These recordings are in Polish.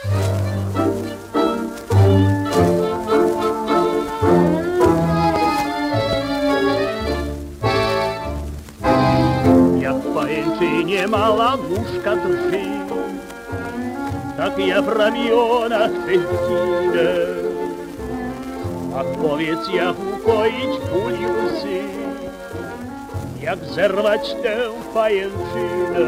Jak w pajęczynie mała muszka drży, tak ja w ramionach twych ginę. Ach, powiedz, jak ukoić kuli łzy, jak zerwać tę pajęczynę.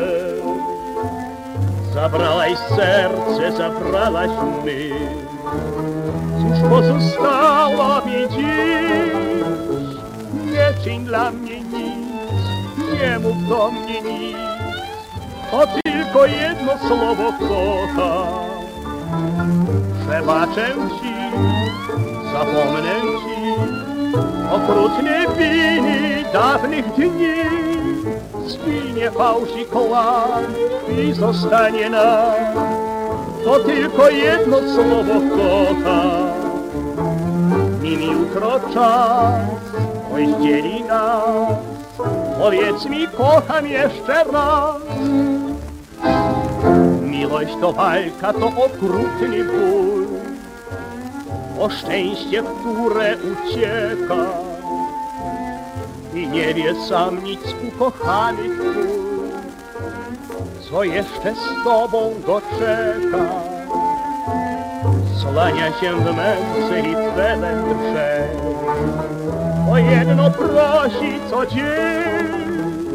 Zabrałaś serce, zabrałaś my, cóż pozostało mi dziś? Nie czyń dla mnie nic, nie mów do mnie nic, to tylko jedno słowo kocham. Przebaczę ci, zapomnę ci okrutne winy dawnych dni. Zginie fałsz i kłam i zostanie nam to tylko jedno słowo kocham. Nim jutro czas rozdzieli nas, powiedz mi, kocham jeszcze raz. Miłość to walka, to okrutny ból, o szczęście, które ucieka i nie wie sam nic ukochany twój, co jeszcze z tobą go czeka. Słania się w męce i twe drże, o jedno prosi co dzień.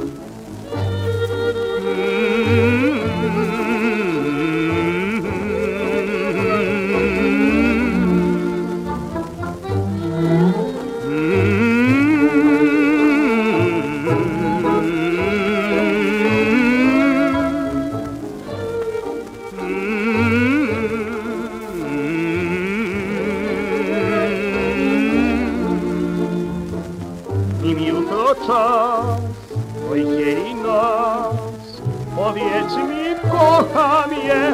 Nim jutro czas rozdzieli nas, powiedz mi, kocham je